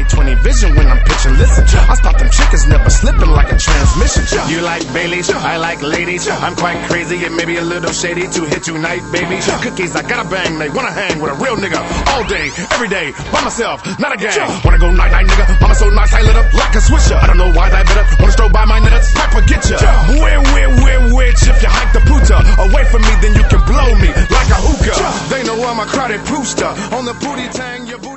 20/20 vision when I'm pitching. Listen, I stop them chickens never slipping like a transmission. You like Baileys, I like ladies. I'm quite crazy and maybe a little shady to hit tonight, baby. Cookies, I gotta bang, they wanna hang with a real nigga all day, every day, by myself, not a gang. Wanna go night-night, nigga, mama so nice I lit up like a switcher. I don't know why that better, wanna stroll by my nuts, Piper get ya. Which if you hike the puta away from me, then you can blow me like a hookah. They know I'm a crowded pooster on the booty tang, your booty.